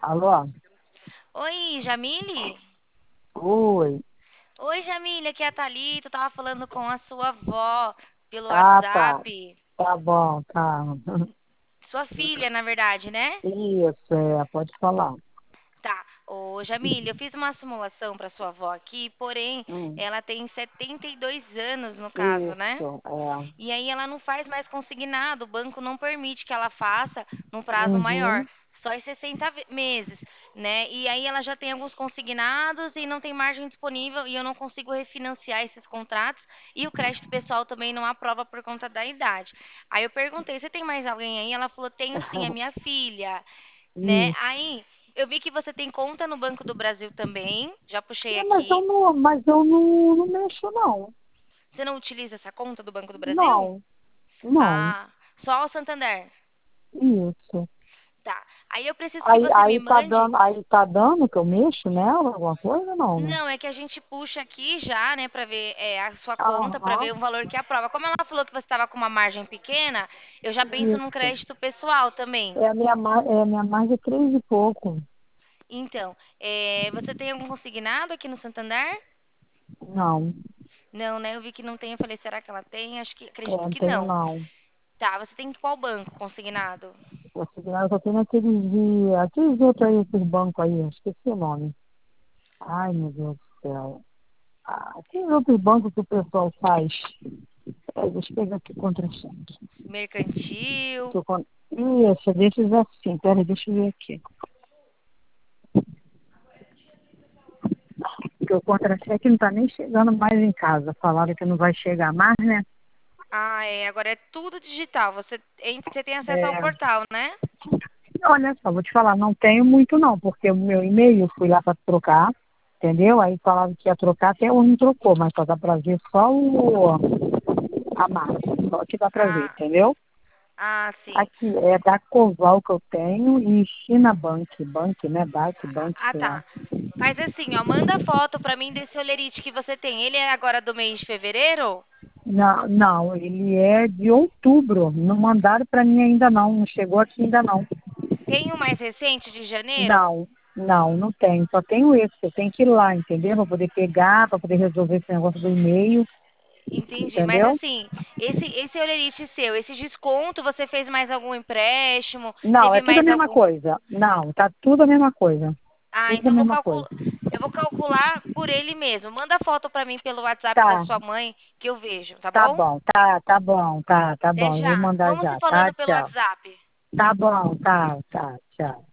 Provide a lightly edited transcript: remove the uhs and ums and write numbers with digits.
Alô? Oi, Jamile? Oi. Oi, Jamile, aqui é a Thalita. Eu tava falando com a sua avó pelo Ah, tá. WhatsApp. Tá bom, tá. Sua filha, na verdade, né? Isso, pode falar. Tá. Ô, Jamile, eu fiz uma simulação para sua avó aqui, porém, Hum, ela tem 72 anos no caso, né? isso, é. E aí ela não faz mais consignado, o banco não permite que ela faça num prazo maior, Uhum, só em 60 meses, né? E aí ela já tem alguns consignados e não tem margem disponível e eu não consigo refinanciar esses contratos e o crédito pessoal também não aprova por conta da idade. Aí eu perguntei, você tem mais alguém aí? Ela falou, tenho sim, a minha filha, né? isso. Aí eu vi que você tem conta no Banco do Brasil também, já puxei É, aqui. mas eu não mexo, não. Você não utiliza essa conta do Banco do Brasil? Não, não. Ah, só o Santander. Isso. Tá. Aí eu preciso que Aí, você me aí tá mande. dando, aí tá dando que eu mexo nela, alguma coisa, não, né? Não, é que a gente puxa aqui já, né, pra ver a sua conta, pra Aham, ver o valor que aprova. Como ela falou que você estava com uma margem pequena, eu já penso num isso. crédito pessoal também. É a minha margem 3 e pouco. Então, você tem algum consignado aqui no Santander? Não, Não, né? Eu vi que não tem. Eu falei, será que ela tem? Acredito não que tenho, não. não. Tá, você tem qual banco consignado? O Signal só tem aqueles outros aí, esses bancos aí, eu esqueci o nome. Ai, meu Deus do céu. Ah, aqueles outros bancos que o pessoal faz. Deixa eu pegar aqui contra-cheque. Mercantil. Isso, desses assim. Peraí, deixa eu ver aqui. Porque o contra-cheque não está nem chegando mais em casa. Falaram que não vai chegar mais, né? Ah, agora é tudo digital. Você tem acesso ao É, portal, né? olha só, vou te falar, não tenho muito não, porque o meu e-mail eu fui lá para trocar, entendeu? Aí falaram que ia trocar, até hoje não trocou, mas só dá para ver só a marca, só que dá para ver, Ah, entendeu? sim. Aqui é da Coval que eu tenho e China Bank, né? Bank, Ah, sei lá. tá. Faz assim, ó, manda foto pra mim desse olerite que você tem. Ele é agora do mês de fevereiro? Não, não, ele é de outubro. Não mandaram para mim ainda não, não chegou aqui ainda não. Tem um mais recente de janeiro? Não tenho. Só tenho esse. Eu tenho que ir lá, entendeu? Para poder pegar, para poder resolver esse negócio do e-mail, Entendi. Mas entendeu? assim, esse olerite seu, esse desconto, você fez mais algum empréstimo? Não, Teve é tudo a mais mesma algum. coisa. Não, tá tudo a mesma coisa. Ah, Tudo a então mesma coisa. eu vou calcular por ele mesmo. Manda foto pra mim pelo WhatsApp da Tá, sua mãe que eu vejo, tá tá bom? bom, tá bom, tá Até bom. Eu vou já. mandar Vamos se já, tá? falando pelo Tchau. WhatsApp. Tá bom, tá, tchau.